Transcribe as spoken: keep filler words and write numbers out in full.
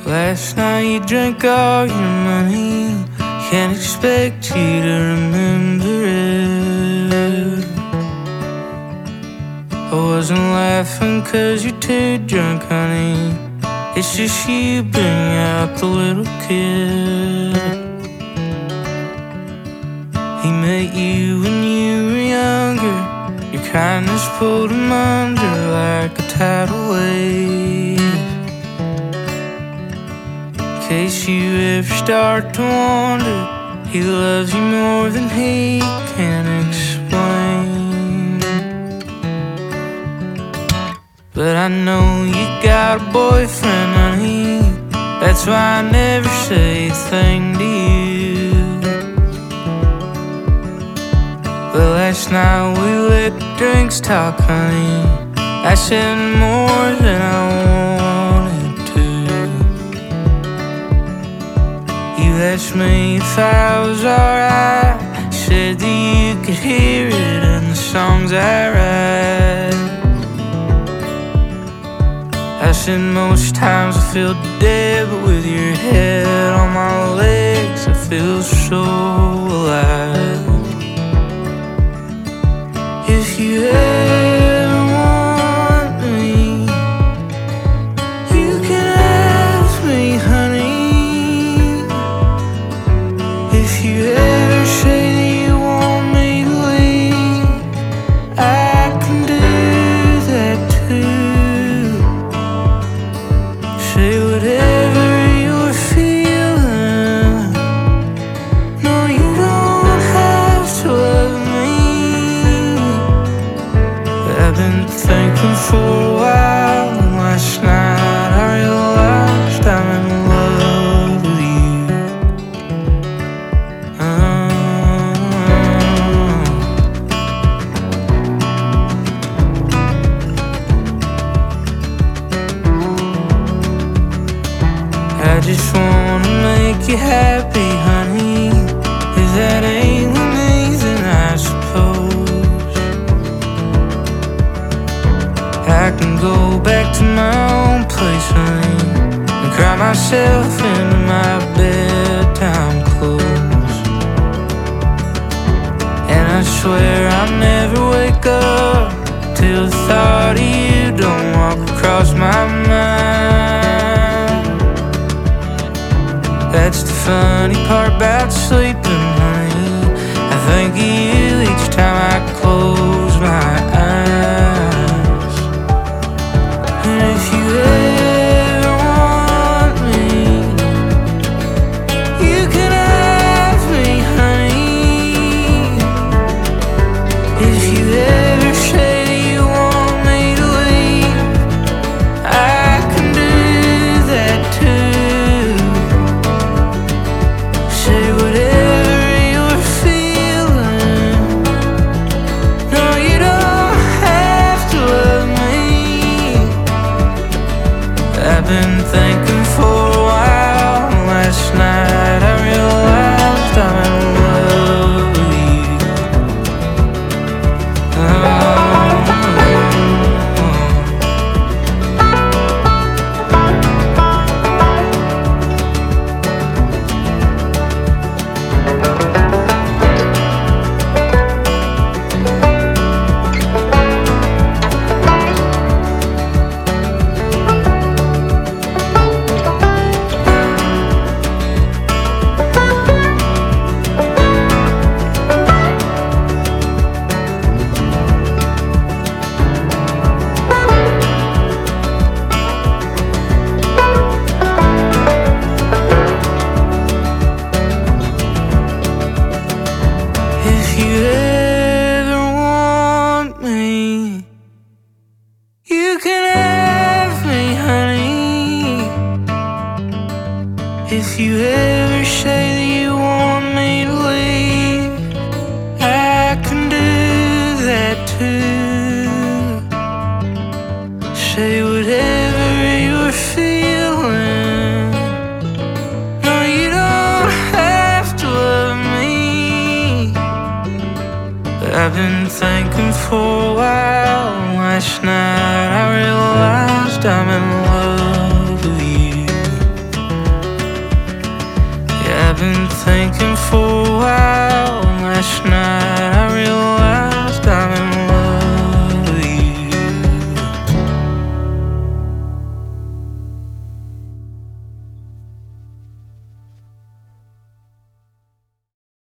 Last night you drank all your money. Can't expect you to remember it. I wasn't laughing cause you're too drunk, honey. It's just you bring out the little kid. He met you when you were younger. Your kindness pulled him under like a tidal wave. In case you ever start to wonder, he loves you more than he can explain. But I know you got a boyfriend, honey. That's why I never say a thing to you. But last night we let the drinks talk, honey. I said more than I wanted to. You asked me if I was alright. Said that you could hear it in the songs I write. I said most times I feel dead, but with your head on my legs I feel so alive. If you ever want me, you can ask me, honey. If you ever say that you want me to leave, I can do that too. Say whatever you're feeling. No, you don't have to love me. I've been thinking for a while, and last night I realized I'm in love with you. uh. I just wanna make you happy, honey. If that ain't with me, then I suppose I can go back to my own place, honey, and cry myself into my bedtime clothes. And I swear I'll never wake up till the thought of you don't walk across my mind. That's the funny part about sleeping, honey. I think of you each time I close my eyes. And if you ever want me, you can ask me, honey. If you ever say that you want me to leave, I can do that too. Say whatever you're feeling. No, you don't have to love me. I've been thinking for a while, and last night I realized I'm in love with you. Oh. If you ever want me, you can have me, honey. If you ever say that you want me to leave, I can do that too. Say whatever you're feeling. No, you don't have to love me. I've been thinking for a while, last night I realized